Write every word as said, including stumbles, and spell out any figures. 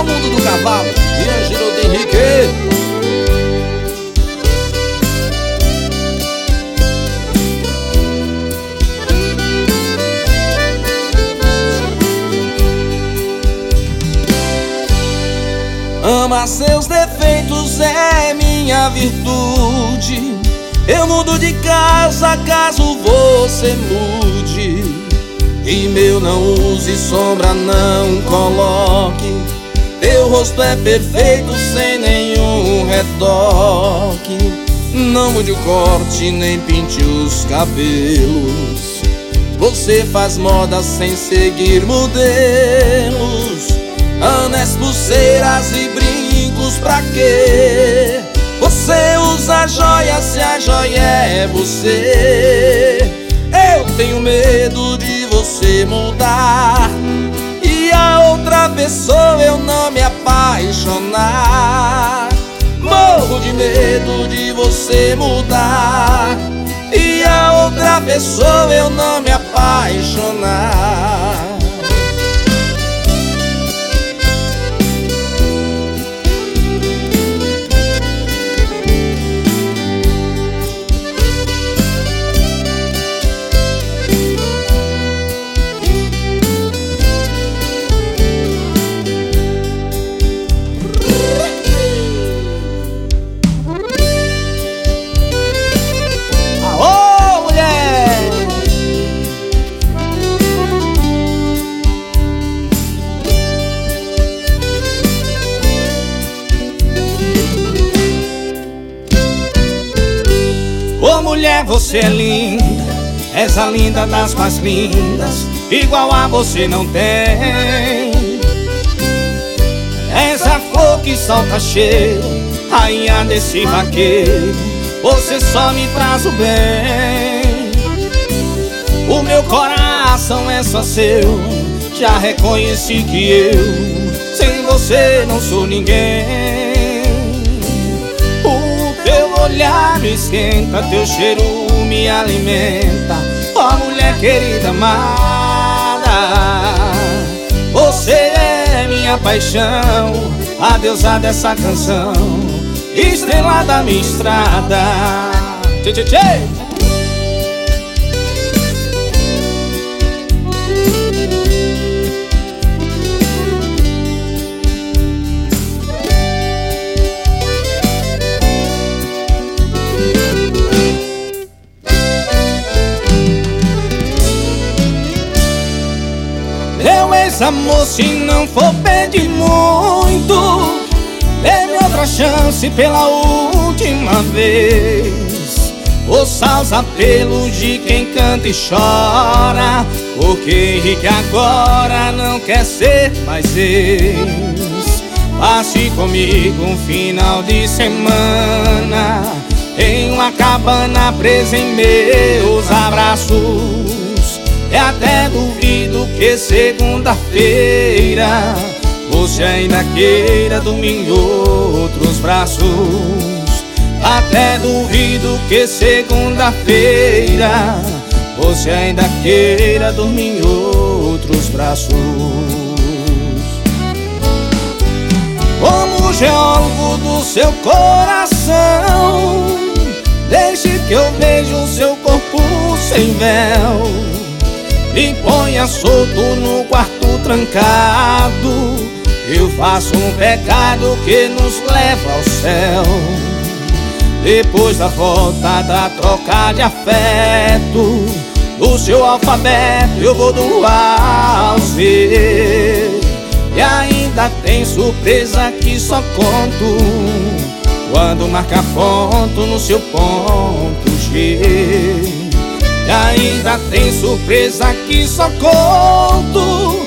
ao mundo do cavalo e Ângelo de Henrique. Amar seus defeitos é minha virtude. Eu mudo de casa caso você mude. E meu não use sombra, não coloque. Teu rosto é perfeito sem nenhum retoque. Não mude o corte, nem pinte os cabelos. Você faz moda sem seguir modelos. Anéis, pulseiras e brincos pra quê? Você usa joia se a joia é você. Eu tenho medo de você mudar e a outra pessoa eu não me apaixonar. Morro de medo de você mudar e a outra pessoa eu não me apaixonar. Ô mulher, você é linda, és a linda das mais lindas, igual a você não tem. És a flor que solta cheiro, rainha desse vaqueiro, você só me traz o bem. O meu coração é só seu, já reconheci que eu, sem você não sou ninguém. Olhar me esquenta, teu cheiro me alimenta. Ó mulher querida amada, você é minha paixão, a deusa dessa canção, estrela da minha estrada. Tchê, tchê, tchê. Meu ex-amor, se não for pedir muito, dê-me outra chance pela última vez. Ouça os apelos de quem canta e chora, porque Henrique agora não quer ser mais ex. Passe comigo um final de semana em uma cabana presa em meus abraços. E até duvido que segunda-feira você ainda queira dormir em outros braços. Até duvido que segunda-feira você ainda queira dormir em outros braços. Como geólogo do seu coração, deixe que eu veja o seu corpo sem véu. Me ponha solto no quarto trancado, eu faço um pecado que nos leva ao céu. Depois da volta da troca de afeto, no seu alfabeto eu vou do A ao Z. E ainda tem surpresa que só conto quando marca ponto no seu ponto G. E ainda tem surpresa que só conto